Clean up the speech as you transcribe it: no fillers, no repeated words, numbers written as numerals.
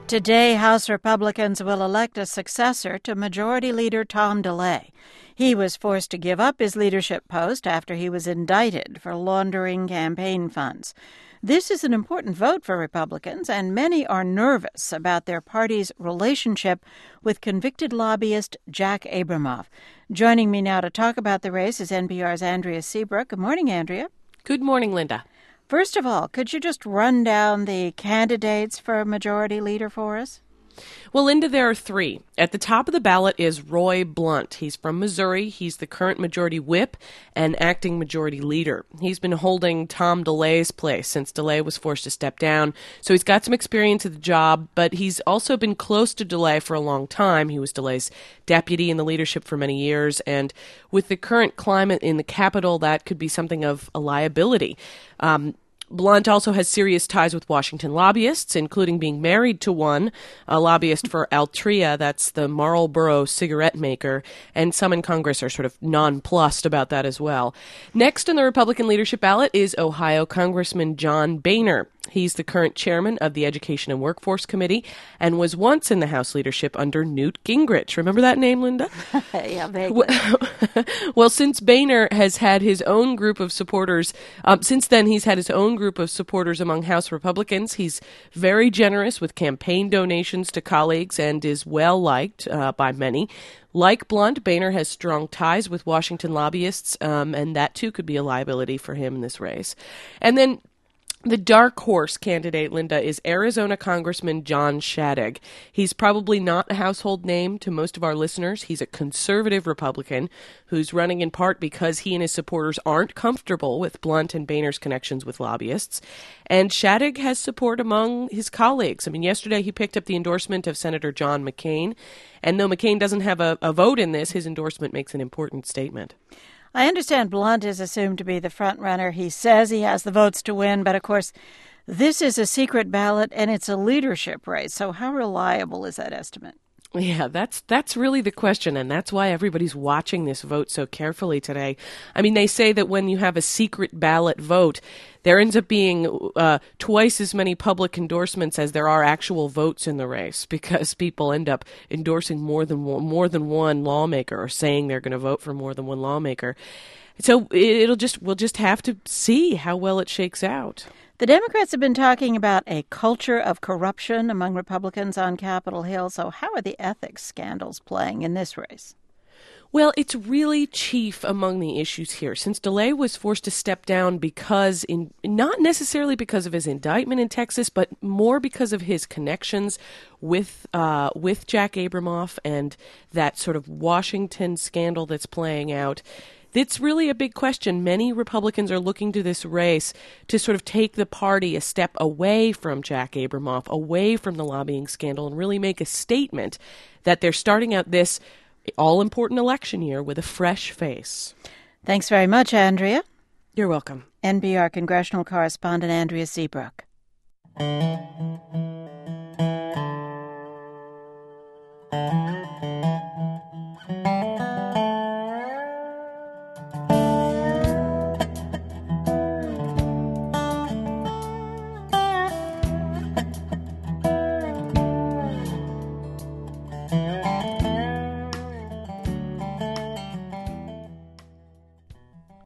Today, House Republicans will elect a successor to Majority Leader Tom DeLay. He was forced to give up his leadership post after he was indicted for laundering campaign funds. This is an important vote for Republicans, and many are nervous about their party's relationship with convicted lobbyist Jack Abramoff. Joining me now to talk about the race is NPR's Andrea Seabrook. Good morning, Andrea. Good morning, Linda. First of all, could you just run down the candidates for Majority Leader for us? Well, Linda, there are three. At the top of the ballot is Roy Blunt. He's from Missouri. He's the current majority whip and acting majority leader. He's been holding Tom DeLay's place since DeLay was forced to step down. So he's got some experience at the job, but he's also been close to DeLay for a long time. He was DeLay's deputy in the leadership for many years. And with the current climate in the Capitol, that could be something of a liability. Blunt also has serious ties with Washington lobbyists, including being married to one, a lobbyist for Altria, that's the Marlboro cigarette maker, and some in Congress are sort of nonplussed about that as well. Next on the Republican leadership ballot is Ohio Congressman John Boehner. He's the current chairman of the Education and Workforce Committee and was once in the House leadership under Newt Gingrich. Remember that name, Linda? Yeah, vaguely. Well, since Boehner has had his own group of supporters, since then he's had his own group of supporters among House Republicans. He's very generous with campaign donations to colleagues and is well-liked by many. Like Blunt, Boehner has strong ties with Washington lobbyists, and that too could be a liability for him in this race. And then the dark horse candidate, Linda, is Arizona Congressman John Shadegg. He's probably not a household name to most of our listeners. He's a conservative Republican who's running in part because he and his supporters aren't comfortable with Blunt and Boehner's connections with lobbyists. And Shadegg has support among his colleagues. I mean, yesterday he picked up the endorsement of Senator John McCain. And though McCain doesn't have a vote in this, his endorsement makes an important statement. I understand Blunt is assumed to be the front runner. He says he has the votes to win, but of course, this is a secret ballot and it's a leadership race. So how reliable is that estimate? Yeah, that's really the question, and that's why everybody's watching this vote so carefully today. I mean, they say that when you have a secret ballot vote, there ends up being twice as many public endorsements as there are actual votes in the race, because people end up endorsing more than one lawmaker or saying they're going to vote for more than one lawmaker. So we'll just have to see how well it shakes out. The Democrats have been talking about a culture of corruption among Republicans on Capitol Hill. So how are the ethics scandals playing in this race? Well, it's really chief among the issues here. Since DeLay was forced to step down not necessarily because of his indictment in Texas, but more because of his connections with Jack Abramoff and that sort of Washington scandal that's playing out. It's really a big question. Many Republicans are looking to this race to sort of take the party a step away from Jack Abramoff, away from the lobbying scandal, and really make a statement that they're starting out this all-important election year with a fresh face. Thanks very much, Andrea. You're welcome. NPR congressional correspondent Andrea Seabrook.